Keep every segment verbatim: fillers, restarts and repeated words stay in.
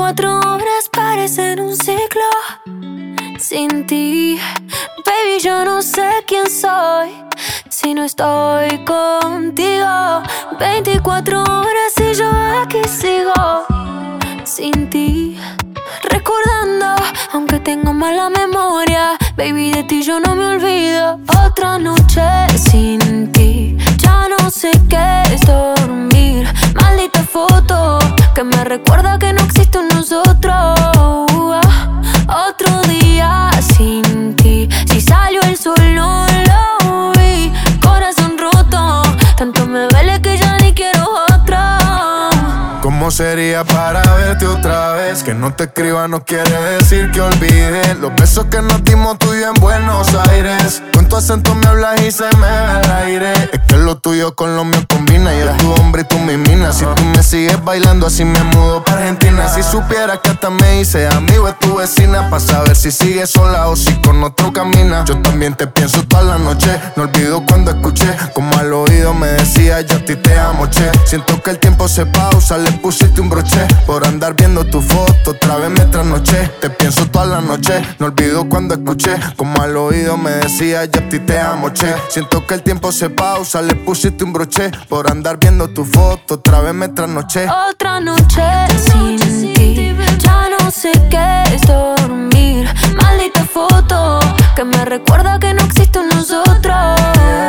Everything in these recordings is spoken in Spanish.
veinticuatro horas parecen un ciclo sin ti. Baby, yo no sé quién soy si no estoy contigo. Veinticuatro horas y yo aquí sigo sin ti, recordando, aunque tengo mala memoria. Baby, de ti yo no me olvido. Otra noche sin ti, ya no sé qué es dormir. Maldita foto que me recuerda que no existe un nosotros. Otro día sin ti, si salió el sol no lo vi. Corazón roto, tanto me duele que ya ni quiero otra. ¿Cómo sería para verte otra vez? Que no te escriba no quiere decir que olvide los besos que nos dimos tú y yo en Buenos Aires. Con tu acento me hablas y se me va el aire. Es que lo tuyo con lo mío combina. Yo tu hombre y tú mi mina. Si tú me sigues bailando así me mudo para Argentina. Si supieras que hasta me hice amigo de tu vecina, pa' saber si sigues sola o si con otro camina. Yo también te pienso toda la noche. No olvido cuando escuché como al oído me decía yo a ti te amo, che. Siento que el tiempo se pausa, le pusiste un broche por andar viendo tu foto, otra vez me trasnoché. Te pienso toda la noche, no olvido cuando escuché como al oído me decía yo a ti te amo, che. Siento que el tiempo se pausa, le pusiste un broche por andar viendo tu foto, otra vez me trasnoché. Otra noche sin ti, ya no sé qué es dormir. Maldita foto que me recuerda que no existe un nosotros.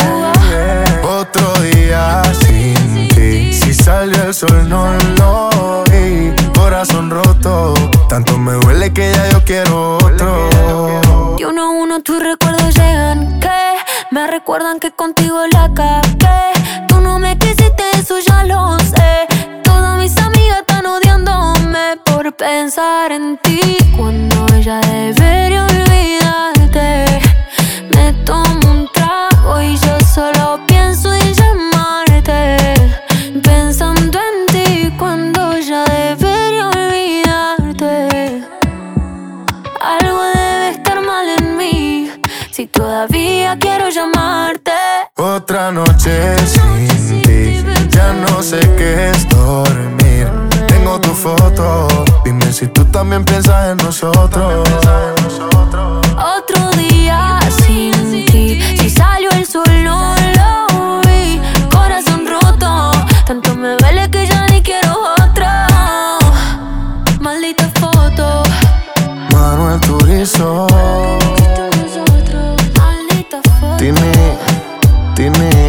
Otro día sin ti, si salió el sol no lo vi. Corazón roto, tanto me duele que ya yo quiero otro. Y uno a uno tus recuerdos llegan que me recuerdan que contigo la cagué. Tú no me quisiste, eso ya lo sé. Todas mis amigas están odiándome por pensar en ti, cuando ella debería olvidarte. Me tomo un trago y yo solo pienso en llamarte, pensando en ti cuando ella debería olvidarte. Algo debe estar mal en mí si todavía quiero llamarte. Otra noche sin ti, ya no sé qué es dormir. Tengo tu foto, dime si tú también piensas en nosotros. Otro día sin ti, si salió el sol no lo vi. Corazón roto, tanto me duele que ya ni quiero otra. Maldita foto, Manuel Turizo. maldita foto. Tini, Tini.